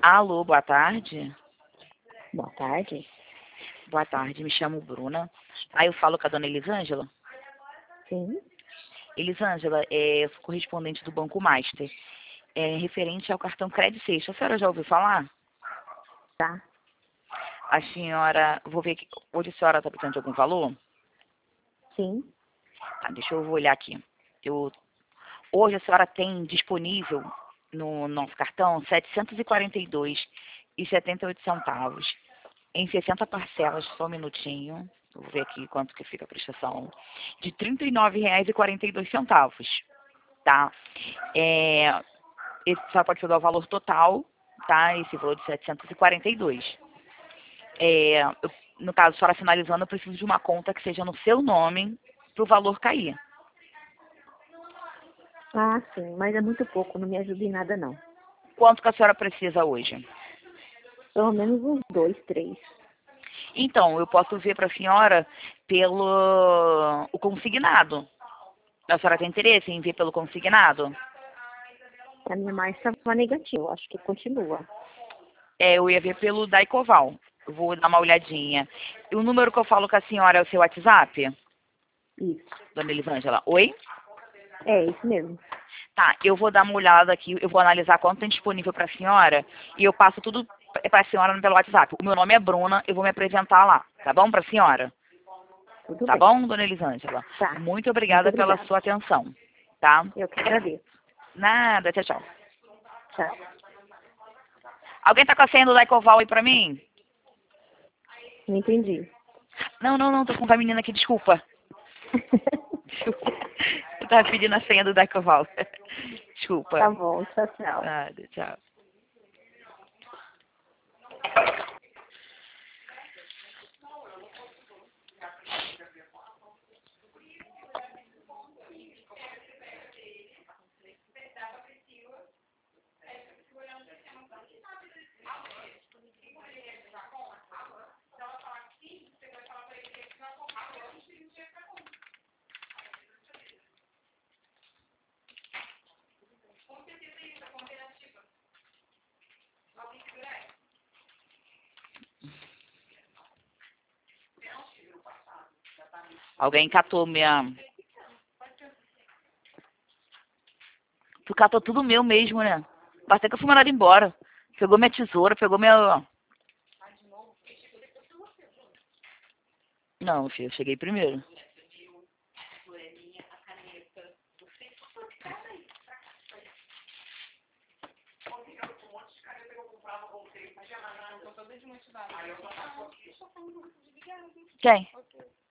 Alô, boa tarde. Boa tarde. Boa tarde, me chamo Bruna. Aí eu falo com a dona Elisângela. Sim. Elisângela, eu sou correspondente do Banco Master. É referente ao cartão Credit Sexta. A senhora já ouviu falar? Tá. A senhora, vou ver aqui, hoje a senhora está precisando de algum valor? Sim. Tá, deixa eu olhar aqui. Hoje a senhora tem disponível no nosso cartão R$ 742,78 em 60 parcelas, só um minutinho. Eu vou ver aqui quanto que fica a prestação. De R$ 39,42, tá? Esse só pode pegar o valor total, tá? Esse valor de 742. No caso, a senhora finalizando, eu preciso de uma conta que seja no seu nome para o valor cair. Ah, sim, mas é muito pouco, não me ajuda em nada não. Quanto que a senhora precisa hoje? Pelo menos uns 2, 3. Então, eu posso ver para a senhora pelo o consignado. A senhora tem interesse em ver pelo consignado? A minha marcha estava negativa, acho que continua. Eu ia ver pelo Daicoval. Eu vou dar uma olhadinha. E o número que eu falo com a senhora é o seu WhatsApp? Isso. Dona Elisângela, oi? É, isso mesmo. Tá, eu vou dar uma olhada aqui, eu vou analisar quanto tem disponível para a senhora e eu passo tudo para a senhora pelo WhatsApp. O meu nome é Bruna, eu vou me apresentar lá, tá bom para a senhora? Tudo Tá bem. bom, dona Elisângela? Tá. Muito Muito obrigada pela obrigada. sua atenção, tá? Eu que agradeço. Nada, tchau, tchau. Tchau. Alguém tá com a senha do Daicoval aí pra mim? Não entendi. Não, tô com uma menina aqui, desculpa. Desculpa. Eu tava pedindo a senha do Daicoval. Desculpa. Tá bom, tchau, tchau. Nada, tchau. Alguém catou minha... Tu catou tudo meu mesmo, né? Basta que eu fui mandada embora. Pegou minha tesoura, pegou minha... Não, filho, eu cheguei primeiro. Quem?